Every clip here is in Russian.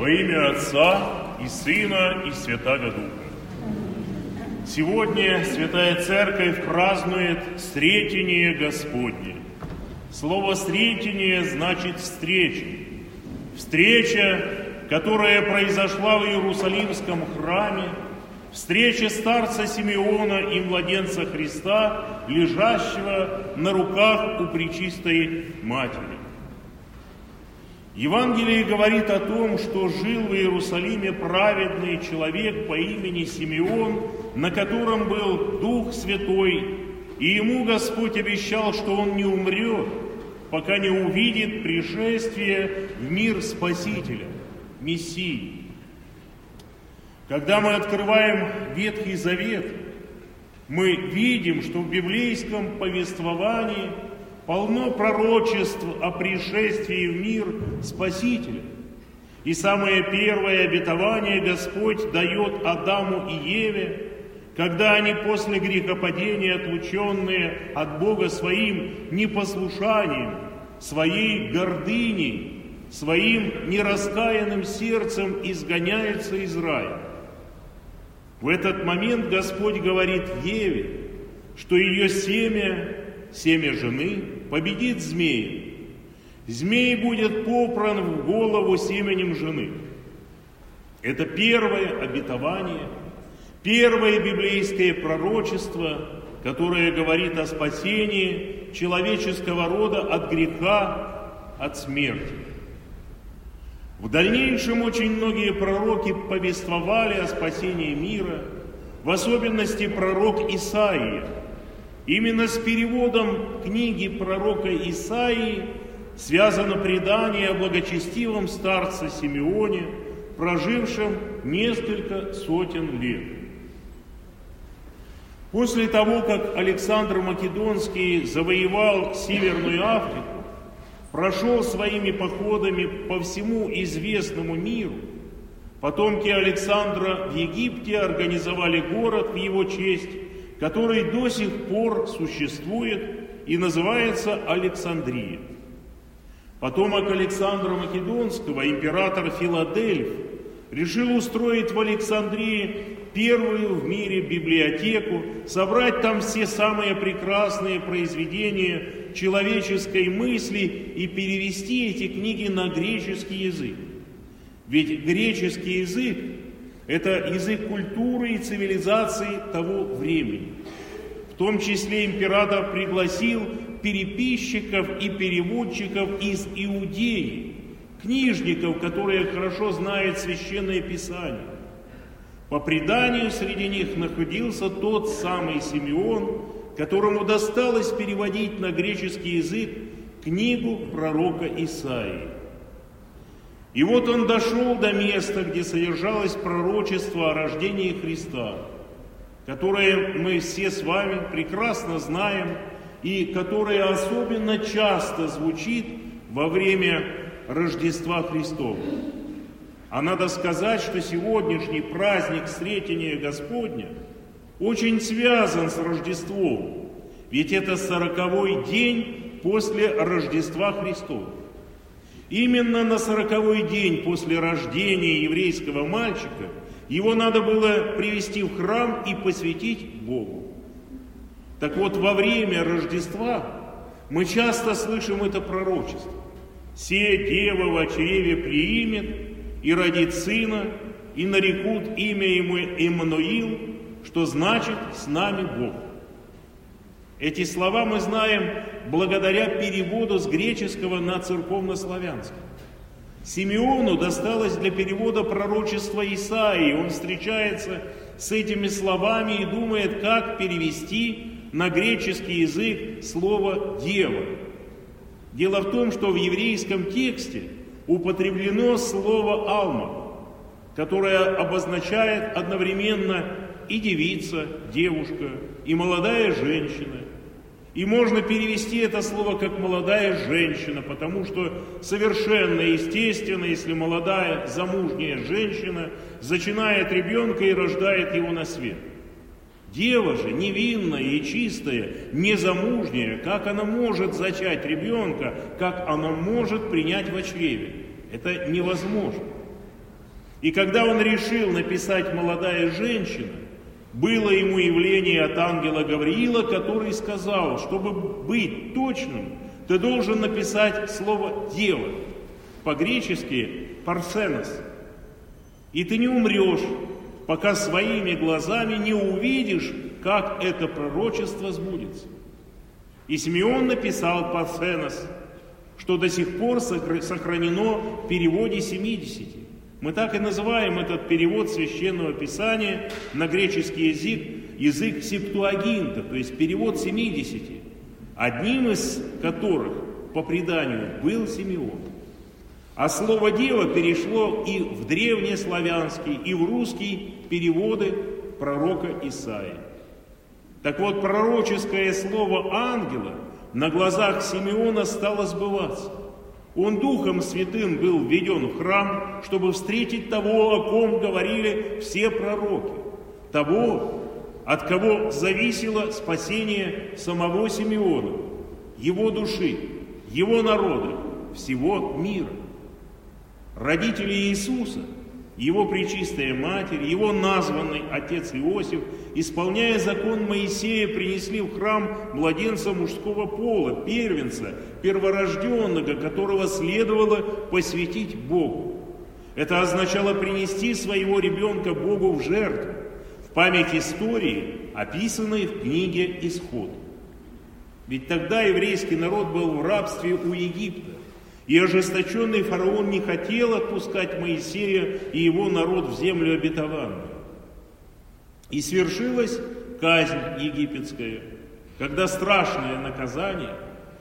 Во имя Отца и Сына и Святаго Духа. Сегодня Святая Церковь празднует Сретение Господне. Слово «сретение» значит «встреча». Встреча, которая произошла в Иерусалимском храме, встреча старца Симеона и младенца Христа, лежащего на руках у Пречистой Матери. Евангелие говорит о том, что жил в Иерусалиме праведный человек по имени Симеон, на котором был Дух Святой, и ему Господь обещал, что он не умрет, пока не увидит пришествие в мир Спасителя, Мессии. Когда мы открываем Ветхий Завет, мы видим, что в библейском повествовании полно пророчеств о пришествии в мир Спасителя. И самое первое обетование Господь дает Адаму и Еве, когда они после грехопадения, отлученные от Бога своим непослушанием, своей гордыней, своим нераскаянным сердцем изгоняются из рая. В этот момент Господь говорит Еве, что ее семя жены, победит змея. Змей будет попран в голову семенем жены. Это первое обетование, первое библейское пророчество, которое говорит о спасении человеческого рода от греха, от смерти. В дальнейшем очень многие пророки повествовали о спасении мира, в особенности пророк Исаия. Именно с переводом книги пророка Исаии связано предание о благочестивом старце Симеоне, прожившем несколько сотен лет. После того, как Александр Македонский завоевал Северную Африку, прошел своими походами по всему известному миру, потомки Александра в Египте организовали город в его честь, который до сих пор существует и называется Александрия. Потомок Александра Македонского, император Филадельф, решил устроить в Александрии первую в мире библиотеку, собрать там все самые прекрасные произведения человеческой мысли и перевести эти книги на греческий язык. Ведь греческий язык – это язык культуры и цивилизации того времени. В том числе император пригласил переписчиков и переводчиков из Иудеи, книжников, которые хорошо знают Священное Писание. По преданию среди них находился тот самый Симеон, которому досталось переводить на греческий язык книгу пророка Исаии. И вот он дошел до места, где содержалось пророчество о рождении Христа, которое мы все с вами прекрасно знаем и которое особенно часто звучит во время Рождества Христова. А надо сказать, что сегодняшний праздник Сретения Господня очень связан с Рождеством, ведь это 40-й день после Рождества Христова. Именно на 40-й день после рождения еврейского мальчика его надо было привести в храм и посвятить Богу. Так вот, во время Рождества мы часто слышим это пророчество. «Се дева во чреве приимет, и родит сына, и нарекут имя ему Иммануил», что значит «с нами Бог». Эти слова мы знаем благодаря переводу с греческого на церковнославянский. Симеону досталось для перевода пророчества Исаии. Он встречается с этими словами и думает, как перевести на греческий язык слово «дева». Дело в том, что в еврейском тексте употреблено слово «алма», которое обозначает одновременно и девица, девушка, и молодая женщина. И можно перевести это слово как «молодая женщина», потому что совершенно естественно, если молодая замужняя женщина зачинает ребенка и рождает его на свет. Дева же, невинная и чистая, незамужняя, как она может зачать ребенка, как она может принять во чреве? Это невозможно. И когда он решил написать «молодая женщина», было ему явление от ангела Гавриила, который сказал, чтобы быть точным, ты должен написать слово «дева», по-гречески «парсенос». И ты не умрешь, пока своими глазами не увидишь, как это пророчество сбудется. И Симеон написал «парсенос», что до сих пор сохранено в переводе 70. Мы так и называем этот перевод Священного Писания на греческий язык септуагинта, то есть перевод 70, одним из которых, по преданию, был Симеон. А слово «дева» перешло и в древнеславянский, и в русский переводы пророка Исаии. Так вот, пророческое слово ангела на глазах Симеона стало сбываться. Он Духом Святым был введен в храм, чтобы встретить того, о ком говорили все пророки, того, от кого зависело спасение самого Симеона, его души, его народа, всего мира. Родители Иисуса, его пречистая Матерь, его названный отец Иосиф, исполняя закон Моисея, принесли в храм младенца мужского пола, первенца, перворожденного, которого следовало посвятить Богу. Это означало принести своего ребенка Богу в жертву, в память истории, описанной в книге «Исход». Ведь тогда еврейский народ был в рабстве у Египта, и ожесточенный фараон не хотел отпускать Моисея и его народ в землю обетованную. И свершилась казнь египетская, когда страшное наказание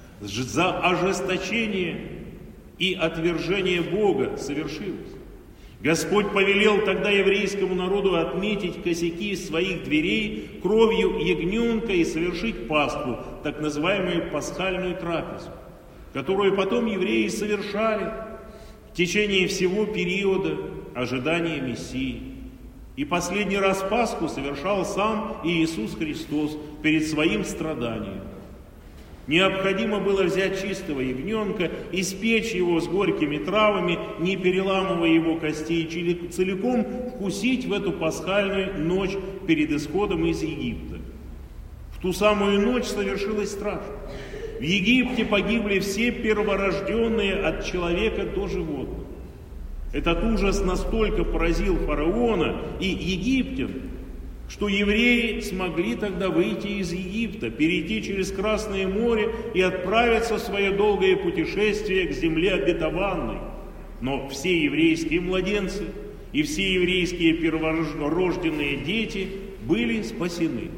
за ожесточение и отвержение Бога совершилось. Господь повелел тогда еврейскому народу отметить косяки своих дверей кровью ягненка и совершить Пасху, так называемую пасхальную трапезу, которую потом евреи совершали в течение всего периода ожидания Мессии. И последний раз Пасху совершал сам Иисус Христос перед своим страданием. Необходимо было взять чистого ягненка, испечь его с горькими травами, не переламывая его костей, и целиком вкусить в эту пасхальную ночь перед исходом из Египта. В ту самую ночь совершилось страшно. В Египте погибли все перворожденные от человека до животных. Этот ужас настолько поразил фараона и египтян, что евреи смогли тогда выйти из Египта, перейти через Красное море и отправиться в свое долгое путешествие к земле обетованной. Но все еврейские младенцы и все еврейские перворожденные дети были спасены.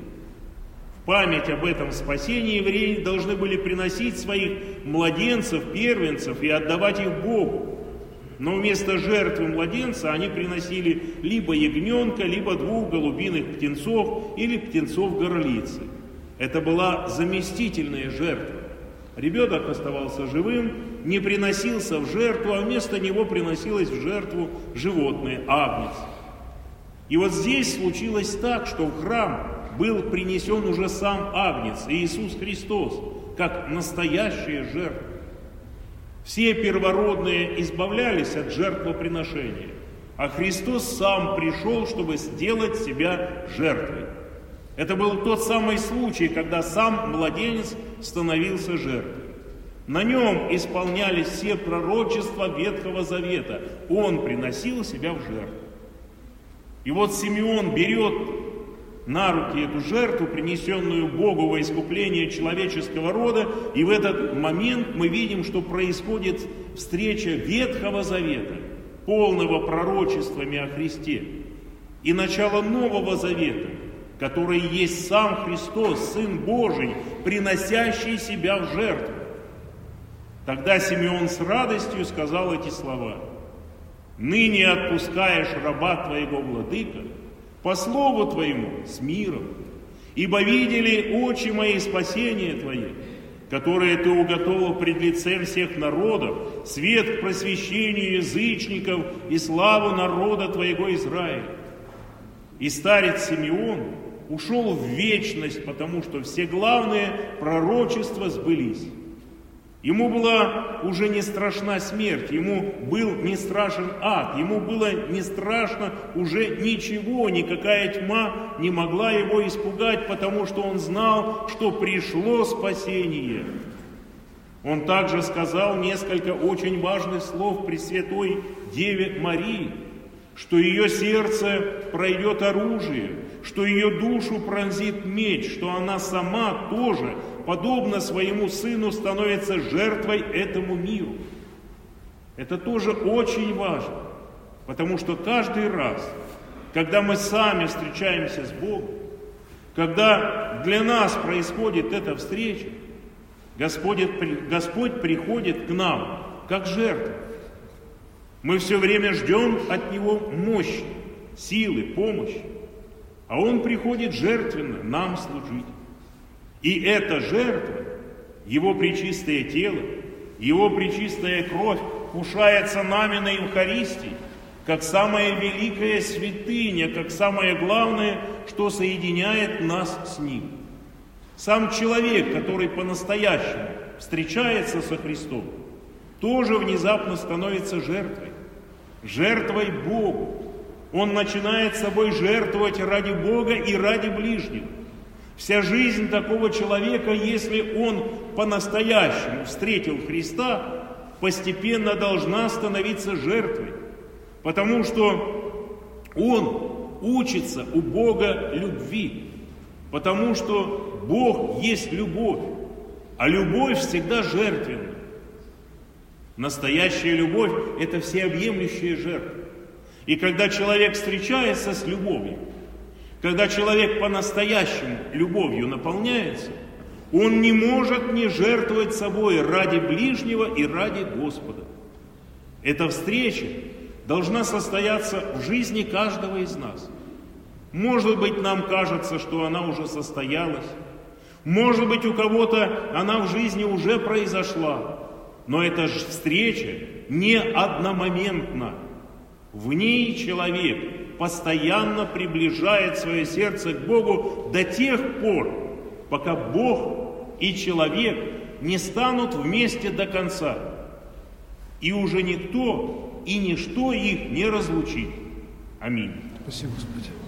В память об этом спасении евреи должны были приносить своих младенцев, первенцев и отдавать их Богу. Но вместо жертвы младенца они приносили либо ягненка, либо 2 голубиных птенцов или птенцов-горлицы. Это была заместительная жертва. Ребенок оставался живым, не приносился в жертву, а вместо него приносилось в жертву животное, агнец. И вот здесь случилось так, что в храм был принесен уже сам агнец, Иисус Христос, как настоящая жертва. Все первородные избавлялись от жертвоприношения, а Христос сам пришел, чтобы сделать себя жертвой. Это был тот самый случай, когда сам младенец становился жертвой. На нем исполнялись все пророчества Ветхого Завета. Он приносил себя в жертву. И вот Симеон берет на руки эту жертву, принесенную Богу во искупление человеческого рода, и в этот момент мы видим, что происходит встреча Ветхого Завета, полного пророчествами о Христе, и начало Нового Завета, который есть сам Христос, Сын Божий, приносящий себя в жертву. Тогда Симеон с радостью сказал эти слова: «Ныне отпускаешь раба твоего, владыка, по слову твоему, с миром, ибо видели очи мои спасение твое, которое ты уготовил пред лицем всех народов, свет к просвещению язычников и славу народа твоего Израиля». И старец Симеон ушел в вечность, потому что все главные пророчества сбылись. Ему была уже не страшна смерть, ему был не страшен ад, ему было не страшно уже ничего, никакая тьма не могла его испугать, потому что он знал, что пришло спасение. Он также сказал несколько очень важных слов Пресвятой Деве Марии, что ее сердце пройдет оружие, что ее душу пронзит меч, что она сама тоже, подобно своему сыну, становится жертвой этому миру. Это тоже очень важно, потому что каждый раз, когда мы сами встречаемся с Богом, когда для нас происходит эта встреча, Господь приходит к нам как жертва. Мы все время ждем от Него мощи, силы, помощи. А Он приходит жертвенно нам служить. И эта жертва, Его пречистое тело, Его пречистая кровь вкушается нами на Евхаристии, как самая великая святыня, как самое главное, что соединяет нас с Ним. Сам человек, который по-настоящему встречается со Христом, тоже внезапно становится жертвой Богу. Он начинает собой жертвовать ради Бога и ради ближнего. Вся жизнь такого человека, если он по-настоящему встретил Христа, постепенно должна становиться жертвой, потому что он учится у Бога любви, потому что Бог есть любовь, а любовь всегда жертвенна. Настоящая любовь – это всеобъемлющая жертва. И когда человек встречается с любовью, когда человек по-настоящему любовью наполняется, он не может не жертвовать собой ради ближнего и ради Господа. Эта встреча должна состояться в жизни каждого из нас. Может быть, нам кажется, что она уже состоялась. Может быть, у кого-то она в жизни уже произошла. Но эта встреча не одномоментна. В ней человек постоянно приближает свое сердце к Богу до тех пор, пока Бог и человек не станут вместе до конца. И уже никто и ничто их не разлучит. Аминь. Спасибо, Господи.